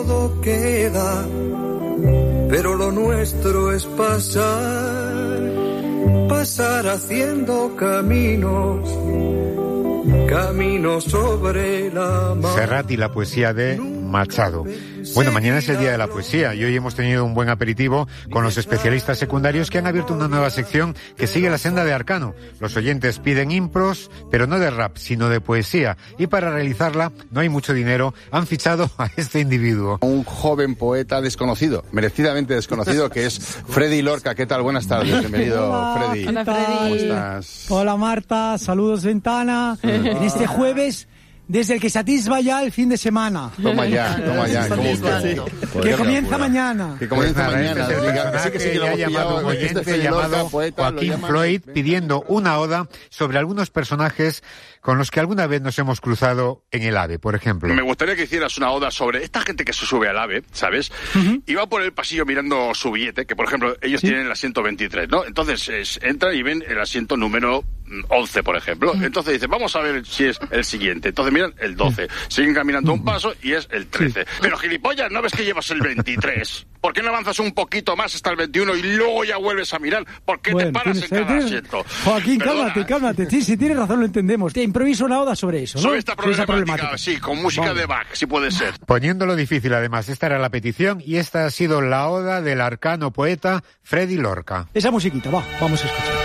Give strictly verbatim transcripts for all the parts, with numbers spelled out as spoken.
todo queda, pero lo nuestro es pasar, pasar haciendo caminos, caminos sobre la mar. Serrat y la poesía de Machado. Bueno, mañana es el Día de la Poesía y hoy hemos tenido un buen aperitivo con los especialistas secundarios que han abierto una nueva sección que sigue la senda de Arcano. Los oyentes piden impros, pero no de rap, sino de poesía. Y para realizarla, no hay mucho dinero, han fichado a este individuo. Un joven poeta desconocido, merecidamente desconocido, que es Freddy Lorca. ¿Qué tal? Buenas tardes, bienvenido. Hola, Freddy. Hola, Freddy. ¿Cómo estás? Hola, Marta. Saludos, Ventana. En este jueves, desde el que se atisba ya el fin de semana. Toma ya, toma ya. ¿Cómo que? Que comienza mañana. Que comienza Pues nada, mañana. este es el personaje que sí, que ya ha llamado un oyente llamado Joaquín Floyd pidiendo una oda sobre algunos personajes con los que alguna vez nos hemos cruzado en el AVE, por ejemplo. Me gustaría que hicieras una oda sobre esta gente que se sube al AVE, ¿sabes? Uh-huh. Y va por el pasillo mirando su billete, que por ejemplo, ellos ¿Sí? tienen el asiento veintitrés, ¿no? Entonces es, entran y ven el asiento número once, por ejemplo. Uh-huh. Entonces dicen, vamos a ver si es el siguiente. Entonces miran el doce. Uh-huh. Siguen caminando un paso y es el trece. Sí. Pero gilipollas, ¿no ves que llevas el veintitrés? ¿Por qué no avanzas un poquito más hasta el veintiuno y luego ya vuelves a mirar? ¿Por qué bueno, te paras en cada tienes... asiento? Joaquín, Perdona, cálmate, ¿eh? cálmate. Sí, si tienes razón, lo entendemos. Te improviso una oda sobre eso, ¿no? Sobre esta problemática, problemática. sí, con música vale. de Bach, si puede ser. Poniéndolo difícil, además, esta era la petición y esta ha sido la oda del arcano poeta Freddy Lorca. Esa musiquita, va, vamos a escuchar.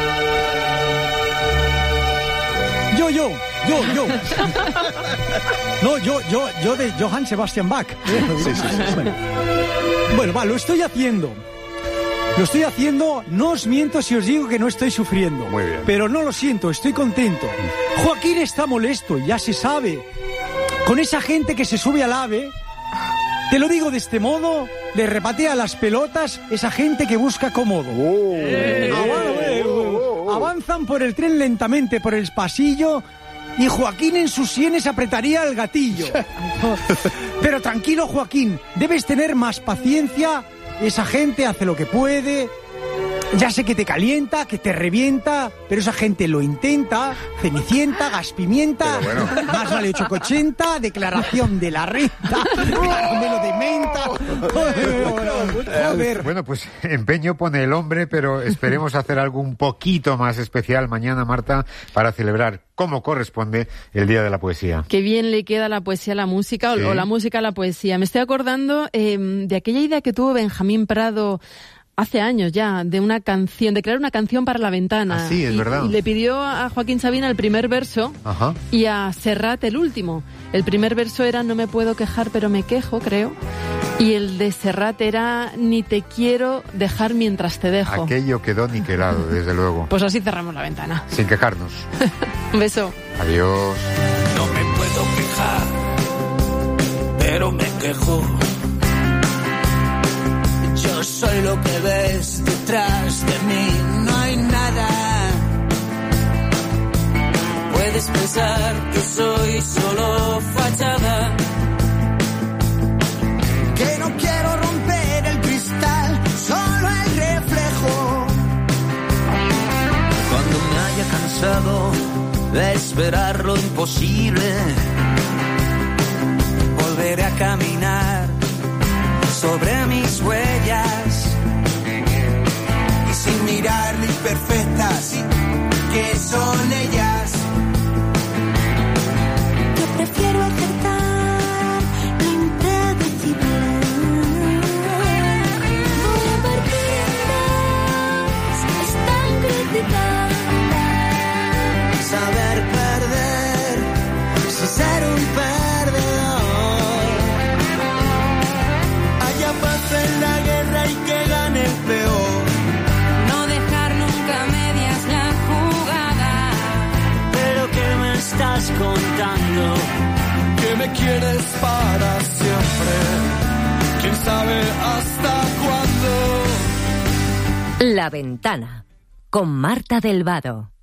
Yo, yo, yo, yo. No, yo, yo, yo de Johann Sebastian Bach. Sí, sí, sí, sí. Bueno. bueno, va, lo estoy haciendo. Lo estoy haciendo, no os miento si os digo que no estoy sufriendo. Muy bien. Pero no lo siento, estoy contento. Joaquín está molesto, ya se sabe. Con esa gente que se sube al AVE, te lo digo de este modo, le repatea las pelotas esa gente que busca cómodo. Oh. Eh, oh, oh, oh. Avanzan por el tren lentamente por el pasillo y Joaquín en sus sienes apretaría el gatillo. Pero tranquilo, Joaquín, debes tener más paciencia. Esa gente hace lo que puede. Ya sé que te calienta, que te revienta, pero esa gente lo intenta. Cenicienta, gas pimienta, bueno. Más vale ocho ochenta, declaración de la renta, caramelo de menta. Joder. Bueno, pues empeño pone el hombre, pero esperemos hacer algo un poquito más especial mañana, Marta, para celebrar como corresponde el Día de la Poesía. Qué bien le queda la poesía a la música, ¿Sí? o la música a la poesía. Me estoy acordando eh, de aquella idea que tuvo Benjamín Prado hace años ya, de una canción, de crear una canción para La Ventana. Ah, sí, es y, verdad. Y le pidió a Joaquín Sabina el primer verso. Ajá. Y a Serrat el último. El primer verso era no me puedo quejar pero me quejo, creo. Y el de Serrat era ni te quiero dejar mientras te dejo. Aquello quedó niquelado, desde luego. Pues así cerramos La Ventana. Sin quejarnos. Un beso. Adiós. No me puedo quejar, pero me quejo. Yo soy lo que ves detrás de mí, no hay nada. Puedes pensar que soy solo fachada, que no quiero romper el cristal, solo el reflejo. Cuando me haya cansado de esperar lo imposible, volveré a caminar sobre mis huellas y sin mirar lo imperfectas que son ellas. Yo prefiero acertar lo impredecible. Voy a partir en dos, es tan criticable. Saber perder sin ser un perdedor. Haya paz en la guerra y que gane el peor. No dejar nunca a medias la jugada. Pero ¿qué me estás contando? Que me quieres para siempre. ¿Quién sabe hasta cuándo? La Ventana con Marta del Vado.